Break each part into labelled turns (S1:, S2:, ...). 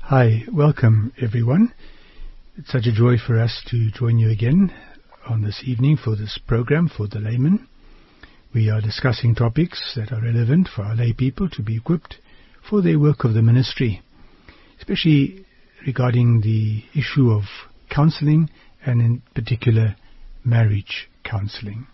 S1: Hi, welcome everyone. It's such a joy for us to join you again on this evening for this program for the layman. We are discussing topics that are relevant for our lay people to be equipped for their work of the ministry, especially regarding the issue of counseling and in particular marriage counseling.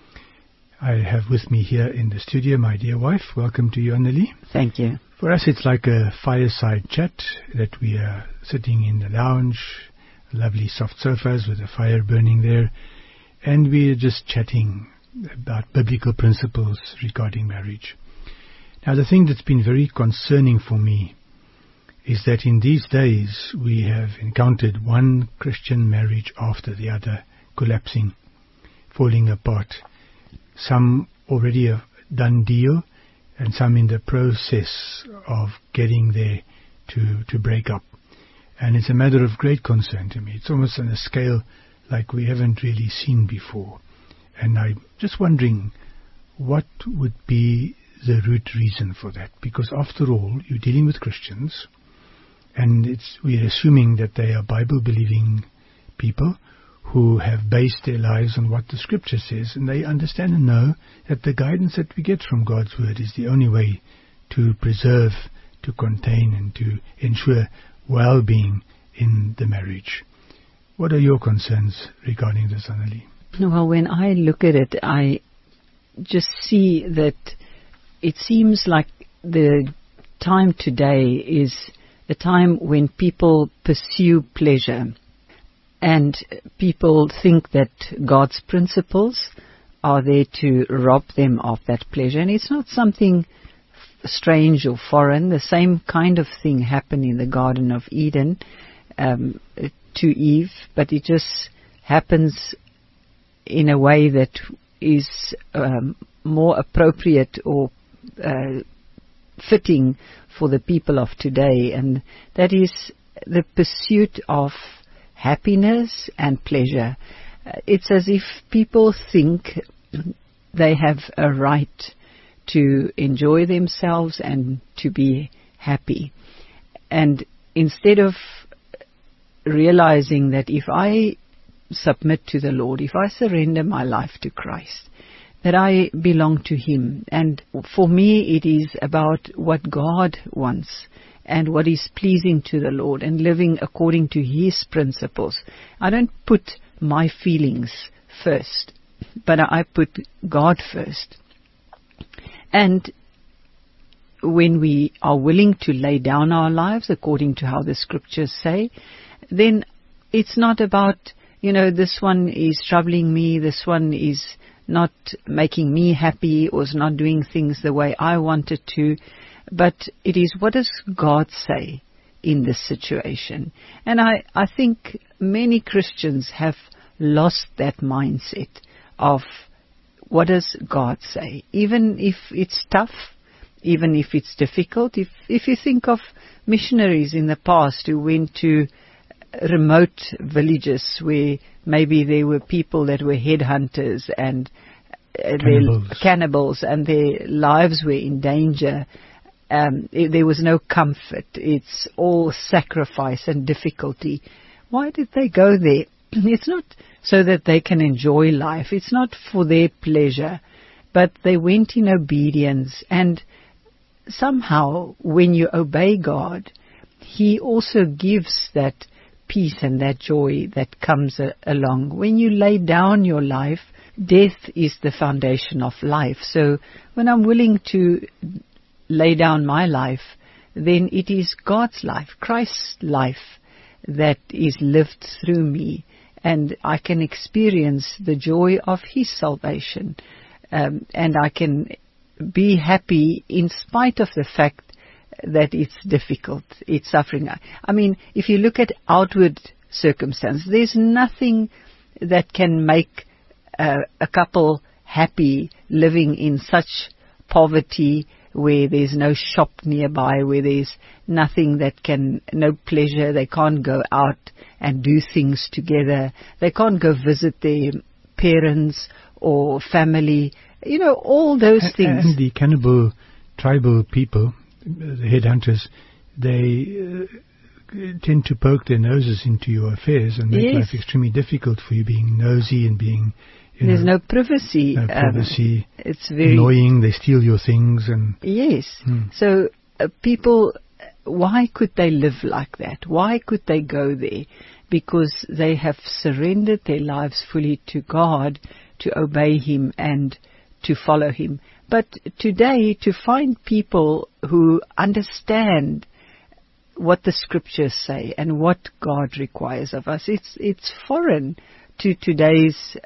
S1: I have with me here in the studio my dear wife. Welcome to you, Annelie.
S2: Thank you.
S1: For us, it's like a fireside chat that we are sitting in the lounge, lovely soft sofas with a fire burning there, and we are just chatting about biblical principles regarding marriage. Now, the thing that's been very concerning for me is that in these days we have encountered one Christian marriage after the other collapsing, falling apart. Some already a done deal, and some in the process of getting there to break up. And it's a matter of great concern to me. It's almost on a scale like we haven't really seen before. And I'm just wondering what would be the root reason for that. Because after all, you're dealing with Christians, and we're assuming that they are Bible-believing people who have based their lives on what the Scripture says, and they understand and know that the guidance that we get from God's Word is the only way to preserve, to contain, and to ensure well-being in the marriage. What are your concerns regarding this, Annelie?
S2: Well, when I look at it, I just see that it seems like the time today is a time when people pursue pleasure. And people think that God's principles are there to rob them of that pleasure. And it's not something strange or foreign. The same kind of thing happened in the Garden of Eden to Eve, but it just happens in a way that is more appropriate or fitting for the people of today. And that is the pursuit of happiness and pleasure. It's as if people think they have a right to enjoy themselves and to be happy. And instead of realizing that if I submit to the Lord, if I surrender my life to Christ, that I belong to Him. And for me, it is about what God wants and what is pleasing to the Lord, and living according to His principles. I don't put my feelings first, but I put God first. And when we are willing to lay down our lives according to how the Scriptures say, then it's not about, this one is troubling me, this one is not making me happy, or is not doing things the way I wanted to. But it is, what does God say in this situation? And I think many Christians have lost that mindset of what does God say? Even if it's tough, even if it's difficult. If you think of missionaries in the past who went to remote villages where maybe there were people that were headhunters and cannibals, and their lives were in danger. There was no comfort. It's all sacrifice and difficulty. Why did they go there? It's not so that they can enjoy life. It's not for their pleasure. But they went in obedience. And somehow, when you obey God, He also gives that peace and that joy that comes along. When you lay down your life, death is the foundation of life. So when I'm willing to lay down my life, then it is God's life, Christ's life, that is lived through me, and I can experience the joy of His salvation, and I can be happy in spite of the fact that it's difficult, it's suffering. I mean, if you look at outward circumstances, there's nothing that can make a couple happy living in such poverty, where there's no shop nearby, where there's nothing no pleasure. They can't go out and do things together. They can't go visit their parents or family. All those things.
S1: And the cannibal tribal people, the headhunters, they tend to poke their noses into your affairs and make
S2: Yes.
S1: life extremely difficult for you, being nosy and being,
S2: There's no privacy.
S1: no privacy,
S2: It's very
S1: annoying. They steal your things and
S2: Yes. So people, why could they live like that? Why could they go there? Because they have surrendered their lives fully to God, to obey Him and to follow Him. But today, to find people who understand what the Scriptures say and what God requires of us, it's foreign to today's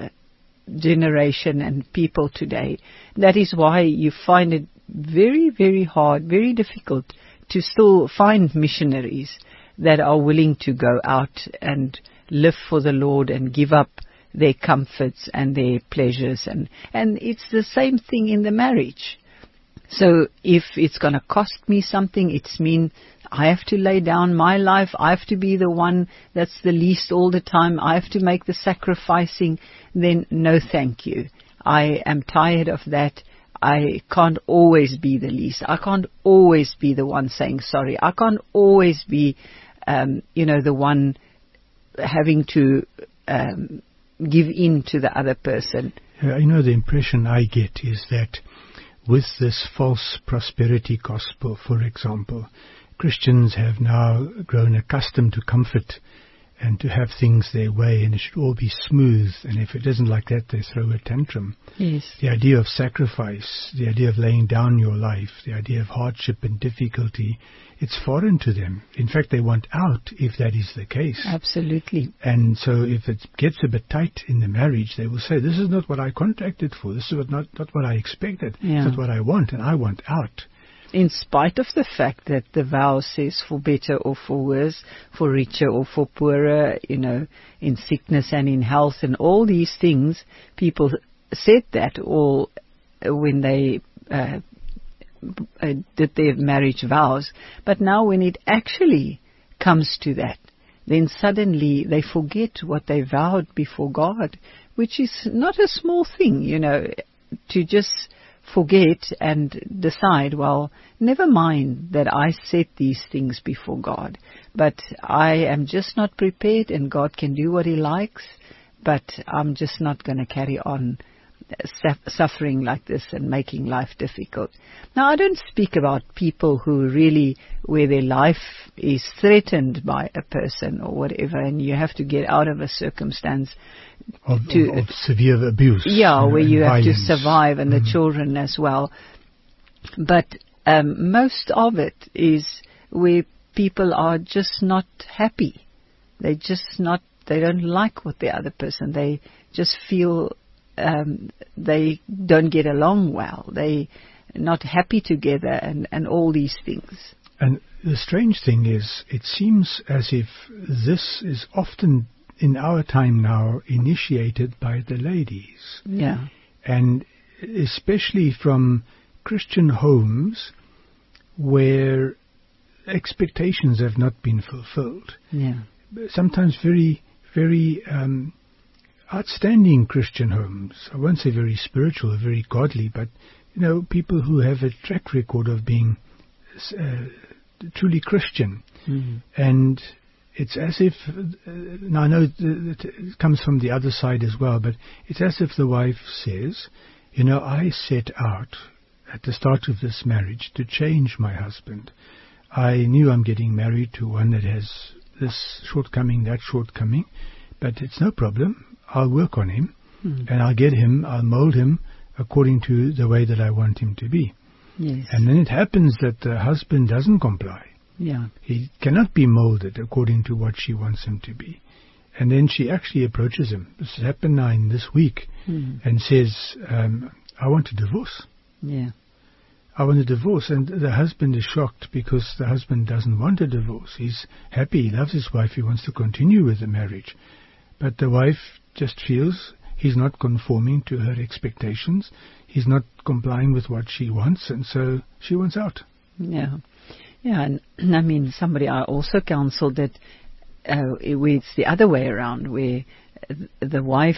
S2: generation and people today. That is why you find it very, very hard, very difficult to still find missionaries that are willing to go out and live for the Lord and give up their comforts and their pleasures. And it's the same thing in the marriage. So if it's going to cost me something, it's mean I have to lay down my life. I have to be the one that's the least all the time. I have to make the sacrificing. Then no, thank you. I am tired of that. I can't always be the least. I can't always be the one saying sorry. I can't always be, the one having to give in to the other person.
S1: The impression I get is that with this false prosperity gospel, for example, Christians have now grown accustomed to comfort and to have things their way, and it should all be smooth, and if it isn't like that, they throw a tantrum.
S2: Yes.
S1: The idea of sacrifice, the idea of laying down your life, the idea of hardship and difficulty, it's foreign to them. In fact, they want out if that is the case.
S2: Absolutely.
S1: And so if it gets a bit tight in the marriage, they will say, this is not what I contracted for, this is not what I expected,
S2: Yeah.
S1: It's not what I want, and I want out.
S2: In spite of the fact that the vow says for better or for worse, for richer or for poorer, in sickness and in health and all these things, people said that all when they did their marriage vows. But now when it actually comes to that, then suddenly they forget what they vowed before God, which is not a small thing, to just forget and decide, well, never mind that I said these things before God, but I am just not prepared, and God can do what He likes, but I'm just not going to carry on suffering like this and making life difficult. Now, I don't speak about people who really, where their life is threatened by a person or whatever, and you have to get out of a circumstance
S1: Of severe abuse.
S2: Yeah, where you have to
S1: violence.
S2: survive, and the children as well. But most of it is where people are just not happy. They don't like what the other person, they just feel they don't get along well. They not happy together and all these things.
S1: And the strange thing is, it seems as if this is often in our time now initiated by the ladies.
S2: Yeah.
S1: And especially from Christian homes where expectations have not been fulfilled.
S2: Yeah.
S1: Sometimes very, very outstanding Christian homes. I won't say very spiritual, very godly, but, people who have a track record of being truly Christian.
S2: Mm-hmm.
S1: And it's as if, now I know it comes from the other side as well, but it's as if the wife says, I set out at the start of this marriage to change my husband. I knew I'm getting married to one that has this shortcoming, that shortcoming, but it's no problem. I'll work on him, and I'll mold him according to the way that I want him to be.
S2: Yes.
S1: And then it happens that the husband doesn't comply.
S2: Yeah.
S1: He cannot be molded according to what she wants him to be. And then she actually approaches him. This happened now in this week, and says, I want a divorce.
S2: Yeah.
S1: I want a divorce. And the husband is shocked because the husband doesn't want a divorce. He's happy. He loves his wife. He wants to continue with the marriage. But the wife just feels he's not conforming to her expectations. He's not complying with what she wants. And so she wants out.
S2: Yeah. Yeah, and I mean, somebody I also counseled that it's the other way around, where the wife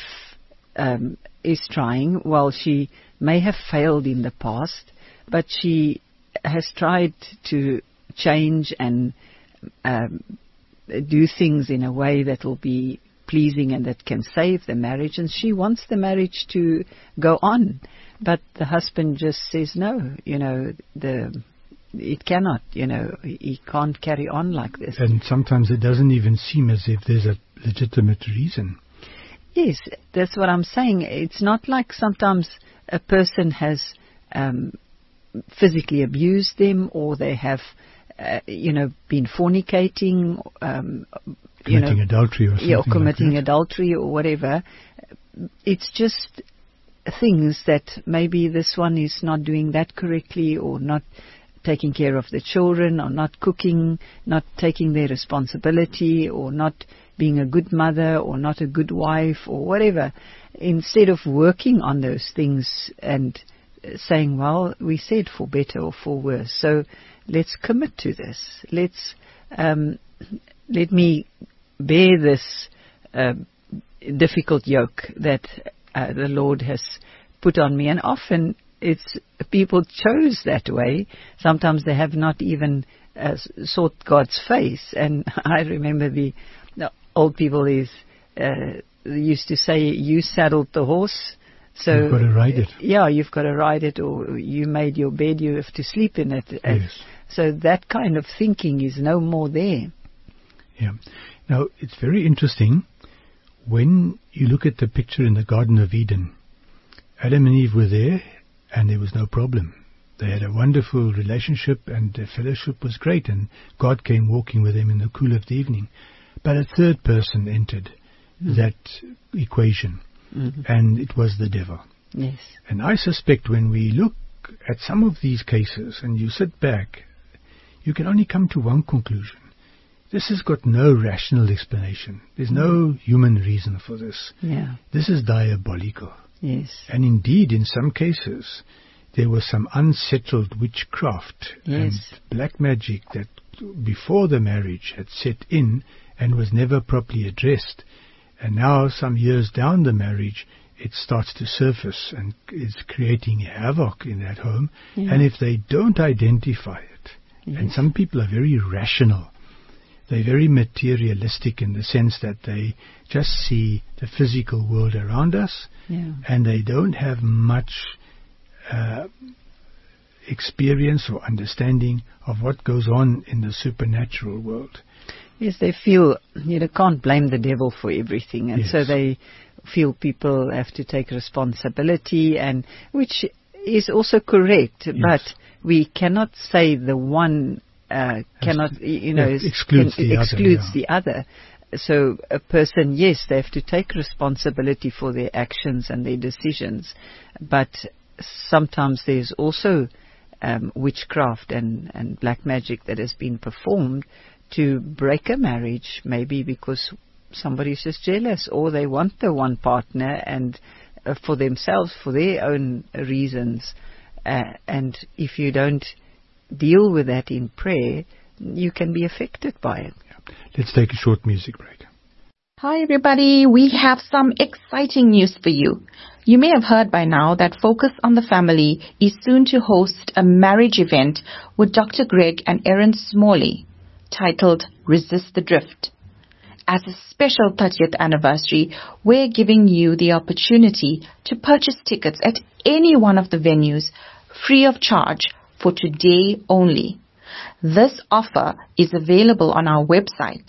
S2: is trying. Well, she may have failed in the past, but she has tried to change and do things in a way that will be pleasing and that can save the marriage, and she wants the marriage to go on, but the husband just says no. It cannot. He can't carry on like this.
S1: And sometimes it doesn't even seem as if there's a legitimate reason.
S2: Yes, that's what I'm saying. It's not like sometimes a person has physically abused them, or they have, been fornicating,
S1: committing adultery or something.
S2: Or committing
S1: like that.
S2: Adultery or whatever. It's just things that maybe this one is not doing that correctly, or not taking care of the children, or not cooking, not taking their responsibility, or not being a good mother, or not a good wife, or whatever. Instead of working on those things and saying, well, we said for better or for worse, so let's commit to this. Let me bear this difficult yoke that the Lord has put on me. And often it's people chose that way. Sometimes they have not even sought God's face. And I remember the old people used to say, you saddled the horse. So
S1: you've got to ride it.
S2: Yeah, you've got to ride it, or you made your bed, you have to sleep in it.
S1: Yes.
S2: So that kind of thinking is no more there.
S1: Yeah. Now, it's very interesting when you look at the picture in the Garden of Eden. Adam and Eve were there, and there was no problem. They had a wonderful relationship, and their fellowship was great, and God came walking with them in the cool of the evening. But a third person entered that equation, and it was the devil.
S2: Yes.
S1: And I suspect when we look at some of these cases, and you sit back, you can only come to one conclusion. This has got no rational explanation. There's no human reason for this.
S2: Yeah.
S1: This is diabolical.
S2: Yes.
S1: And indeed, in some cases, there was some unsettled witchcraft and black magic that before the marriage had set in and was never properly addressed. And now, some years down the marriage, it starts to surface and is creating havoc in that home.
S2: Yeah.
S1: And if they don't identify it, and some people are very rational, they're very materialistic in the sense that they just see the physical world around us, and they don't have much experience or understanding of what goes on in the supernatural world.
S2: Yes, they feel can't blame the devil for everything, and so they feel people have to take responsibility, and which is also correct. But we cannot say the one cannot,
S1: excludes
S2: the other. So a person, yes, they have to take responsibility for their actions and their decisions, but sometimes there's also witchcraft and black magic that has been performed to break a marriage, maybe because somebody's just jealous, or they want the one partner and for themselves, for their own reasons. And if you don't deal with that in prayer, you can be affected by it.
S1: Let's take a short music break.
S3: Hi everybody, we have some exciting news for you. You may have heard by now that Focus on the Family is soon to host a marriage event with Dr. Greg and Erin Smalley, titled Resist the Drift. As a special 30th anniversary, we're giving you the opportunity to purchase tickets at any one of the venues free of charge for today only. This offer is available on our website,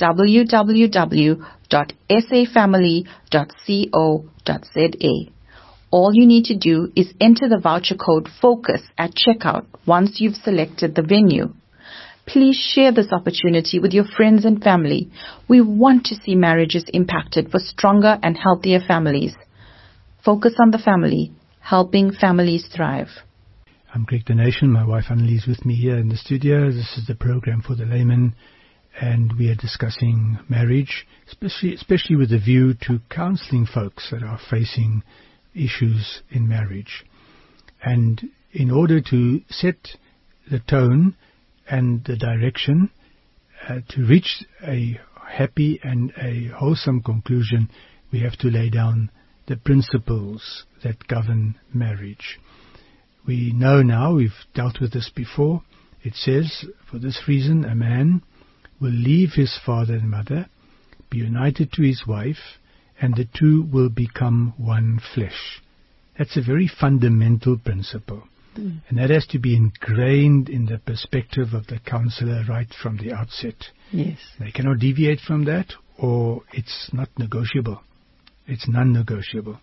S3: www.safamily.co.za. All you need to do is enter the voucher code FOCUS at checkout once you've selected the venue. Please share this opportunity with your friends and family. We want to see marriages impacted for stronger and healthier families. Focus on the Family, helping families thrive.
S1: I'm Greg Donation. My wife Annelie is with me here in the studio. This is the program for the layman, and we are discussing marriage, especially with a view to counseling folks that are facing issues in marriage. And in order to set the tone and the direction to reach a happy and a wholesome conclusion, we have to lay down the principles that govern marriage. We know now, we've dealt with this before, it says, for this reason, a man will leave his father and mother, be united to his wife, and the two will become one flesh. That's a very fundamental principle. And that has to be ingrained in the perspective of the counselor right from the outset.
S2: Yes.
S1: They cannot deviate from that, or it's not negotiable. It's non-negotiable.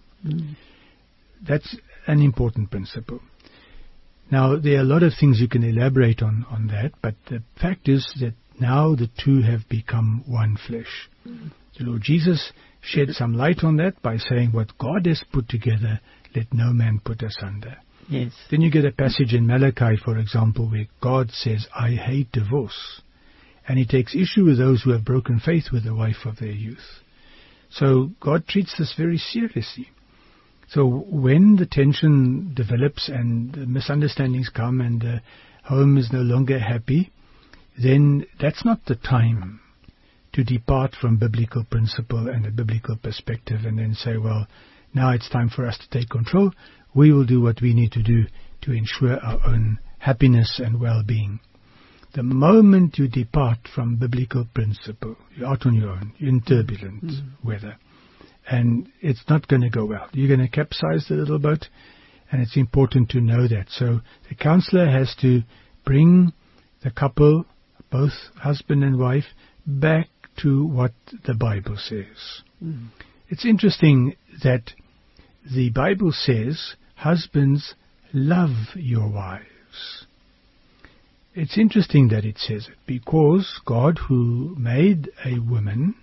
S1: That's an important principle. Now, there are a lot of things you can elaborate on that, but the fact is that now the two have become one flesh. The Lord Jesus shed some light on that by saying, what God has put together, let no man put asunder.
S2: Yes.
S1: Then you get a passage in Malachi, for example, where God says, I hate divorce. And he takes issue with those who have broken faith with the wife of their youth. So God treats this very seriously. So when the tension develops and the misunderstandings come and the home is no longer happy, then that's not the time to depart from biblical principle and a biblical perspective and then say, well, now it's time for us to take control. We will do what we need to do to ensure our own happiness and well-being. The moment you depart from biblical principle, you're out on your own, you're in turbulent weather, and it's not going to go well. You're going to capsize the little boat, and it's important to know that. So the counselor has to bring the couple, both husband and wife, back to what the Bible says. It's interesting that the Bible says, husbands, love your wives. It's interesting that it says it, because God, who made a woman,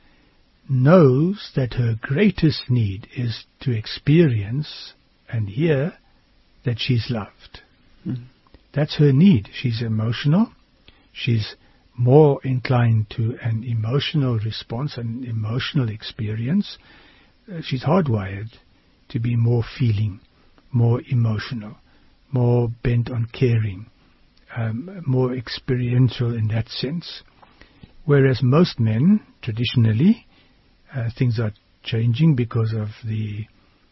S1: knows that her greatest need is to experience and hear that she's loved. That's her need. She's emotional. She's more inclined to an emotional response, an emotional experience. She's hardwired to be more feeling, more emotional, more bent on caring, more experiential in that sense. Whereas most men, traditionally, things are changing because of the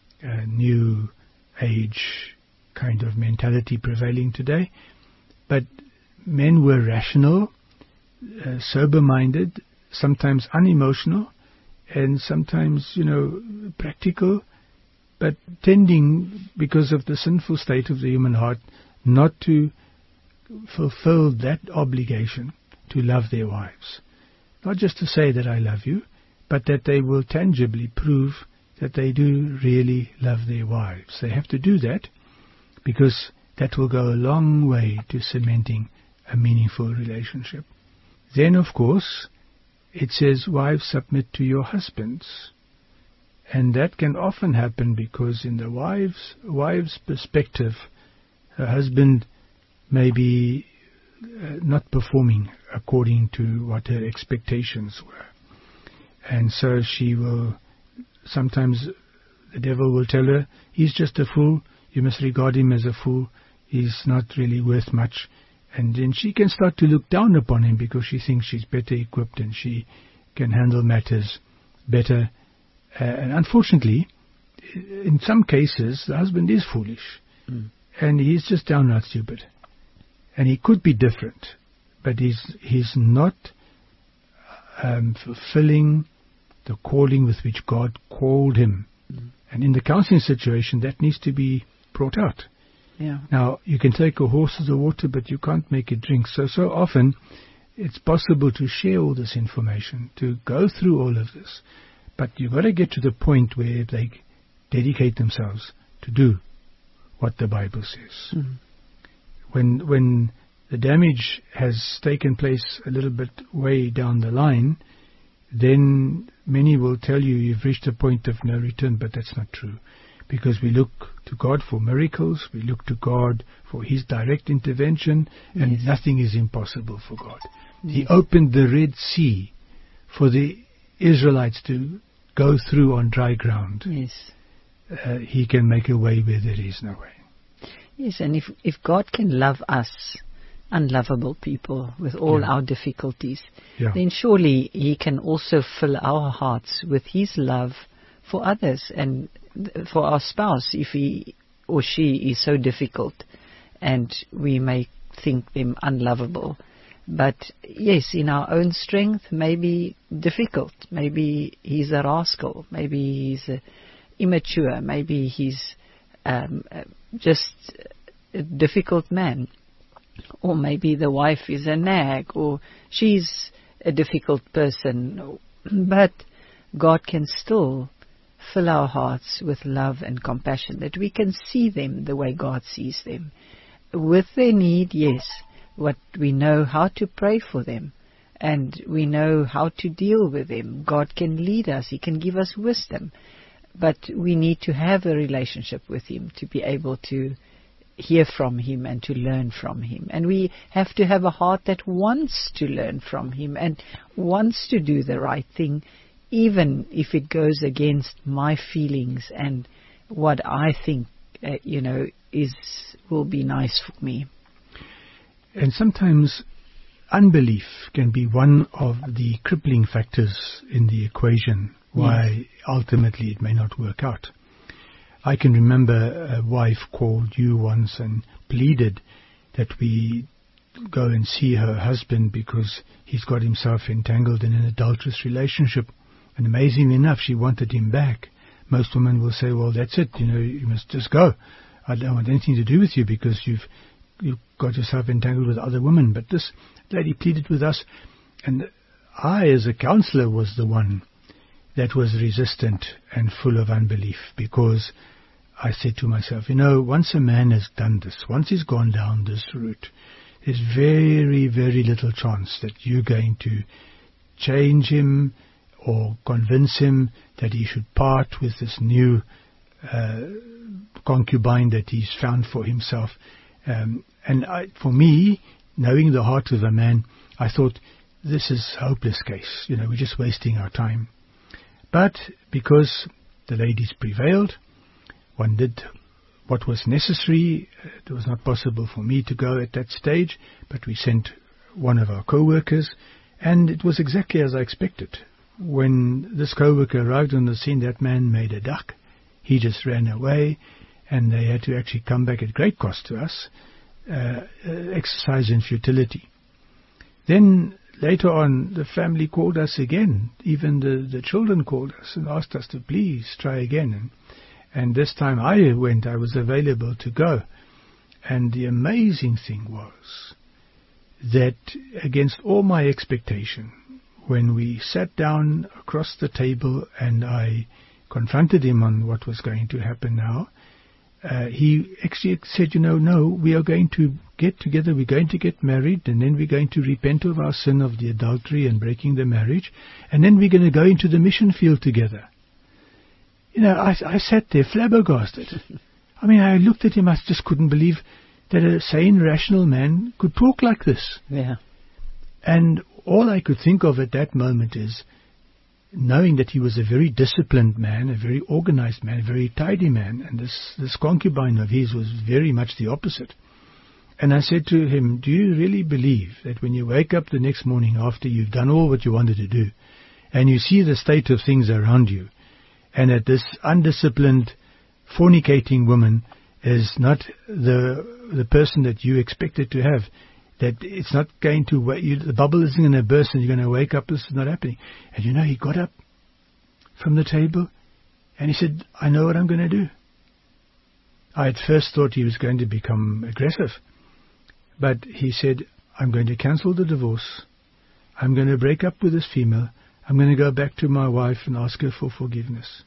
S1: new age kind of mentality prevailing today. But men were rational, sober-minded, sometimes unemotional, and sometimes, practical, but tending, because of the sinful state of the human heart, not to fulfill that obligation to love their wives. Not just to say that I love you, but that they will tangibly prove that they do really love their wives. They have to do that because that will go a long way to cementing a meaningful relationship. Then, of course, it says, wives, submit to your husbands. And that can often happen because in the wife's perspective, her husband may be not performing according to what her expectations were. And so she will, sometimes the devil will tell her, he's just a fool, you must regard him as a fool, he's not really worth much. And then she can start to look down upon him because she thinks she's better equipped and she can handle matters better. And unfortunately, in some cases, the husband is foolish. And he's just downright stupid. And he could be different, but he's not fulfilling the calling with which God called him. And in the counseling situation, that needs to be brought out.
S2: Yeah.
S1: Now, you can take a horse to the water, but you can't make it drink. So often, it's possible to share all this information, to go through all of this. But you've got to get to the point where they dedicate themselves to do what the Bible says. When the damage has taken place a little bit way down the line, then many will tell you you've reached a point of no return, but that's not true. Because we look to God for miracles, we look to God for His direct intervention, and nothing is impossible for God. He opened the Red Sea for the Israelites to go through on dry ground.
S2: Yes.
S1: He can make a way where there is no way.
S2: Yes, and if God can love us, unlovable people, with all our difficulties, then surely He can also fill our hearts with His love for others and for our spouse, if he or she is so difficult and we may think them unlovable. But yes, in our own strength, maybe difficult. Maybe he's a rascal. Maybe he's immature. Maybe he's just a difficult man. Or maybe the wife is a nag, or she's a difficult person. But God can still fill our hearts with love and compassion, that we can see them the way God sees them. With their need, yes, what we know how to pray for them, and we know how to deal with them. God can lead us. He can give us wisdom. But we need to have a relationship with Him to be able to hear from Him and to learn from Him. And we have to have a heart that wants to learn from Him and wants to do the right thing, even if it goes against my feelings and what I think, will be nice for me.
S1: And sometimes unbelief can be one of the crippling factors in the equation why ultimately it may not work out. I can remember a wife called you once and pleaded that we go and see her husband because he's got himself entangled in an adulterous relationship. And amazingly enough, she wanted him back. Most women will say, well, that's it, you must just go. I don't want anything to do with you because you've got yourself entangled with other women. But this lady pleaded with us, and I, as a counselor, was the one that was resistant and full of unbelief, because I said to myself, once a man has done this, once he's gone down this route, there's very, very little chance that you're going to change him or convince him that he should part with this new concubine that he's found for himself. For me, knowing the heart of a man, I thought, this is a hopeless case. We're just wasting our time. But because the ladies prevailed, one did what was necessary. It was not possible for me to go at that stage, but we sent one of our co-workers, and it was exactly as I expected. When this co-worker arrived on the scene, that man made a duck. He just ran away, and they had to actually come back at great cost to us, exercise in futility. Then later on, the family called us again. Even the children called us and asked us to please try again. And this time I was available to go. And the amazing thing was that against all my expectation, when we sat down across the table and I confronted him on what was going to happen now, he actually said, no, we are going to get together, we're going to get married, and then we're going to repent of our sin of the adultery and breaking the marriage, and then we're going to go into the mission field together. I sat there flabbergasted. I looked at him, I just couldn't believe that a sane, rational man could talk like this.
S2: Yeah.
S1: And all I could think of at that moment is, knowing that he was a very disciplined man, a very organized man, a very tidy man, and this concubine of his was very much the opposite. And I said to him, do you really believe that when you wake up the next morning after you've done all what you wanted to do, and you see the state of things around you, and that this undisciplined, fornicating woman is not the person that you expected to have, that it's not going to, the bubble isn't going to burst and you're going to wake up, this is not happening. And he got up from the table and he said, I know what I'm going to do. I at first thought he was going to become aggressive, but he said, I'm going to cancel the divorce. I'm going to break up with this female. I'm going to go back to my wife and ask her for forgiveness.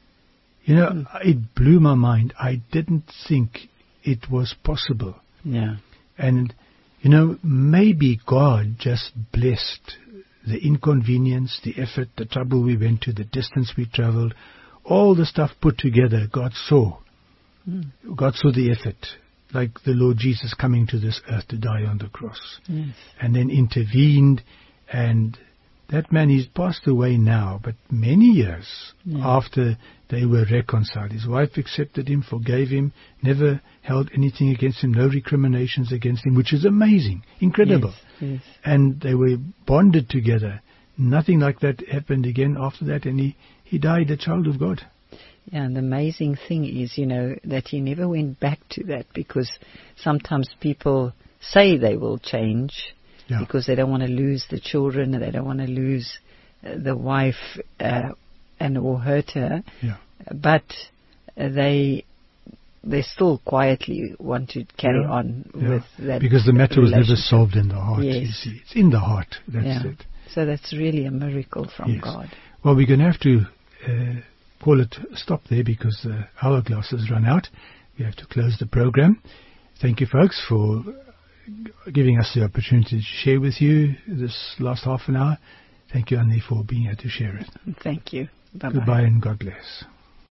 S1: It blew my mind. I didn't think it was possible.
S2: Yeah.
S1: And maybe God just blessed the inconvenience, the effort, the trouble we went to, the distance we traveled, all the stuff put together. God saw. God saw the effort, like the Lord Jesus coming to this earth to die on the cross.
S2: Yes.
S1: And then intervened, and that man, he's passed away now, but many years after they were reconciled, his wife accepted him, forgave him, never held anything against him, no recriminations against him, which is amazing, incredible.
S2: Yes.
S1: And they were bonded together. Nothing like that happened again after that, and he died a child of God.
S2: Yeah, and the amazing thing is, that he never went back to that, because sometimes people say they will change,
S1: Yeah.
S2: because they don't want to lose the children, and they don't want to lose the wife and or hurt her.
S1: Yeah.
S2: But they still quietly want to carry on with that.
S1: Because the matter was never
S2: relationship.
S1: solved in the heart,
S2: Yes.
S1: you see. It's in the heart, that's it.
S2: So that's really a miracle from
S1: Yes.
S2: God.
S1: Well, we're going to have to call it a stop there because the hourglass has run out. We have to close the program. Thank you, folks, for giving us the opportunity to share with you this last half an hour. Thank you, Annie, for being here to share it.
S2: Thank you. Bye-bye.
S1: Goodbye and God bless.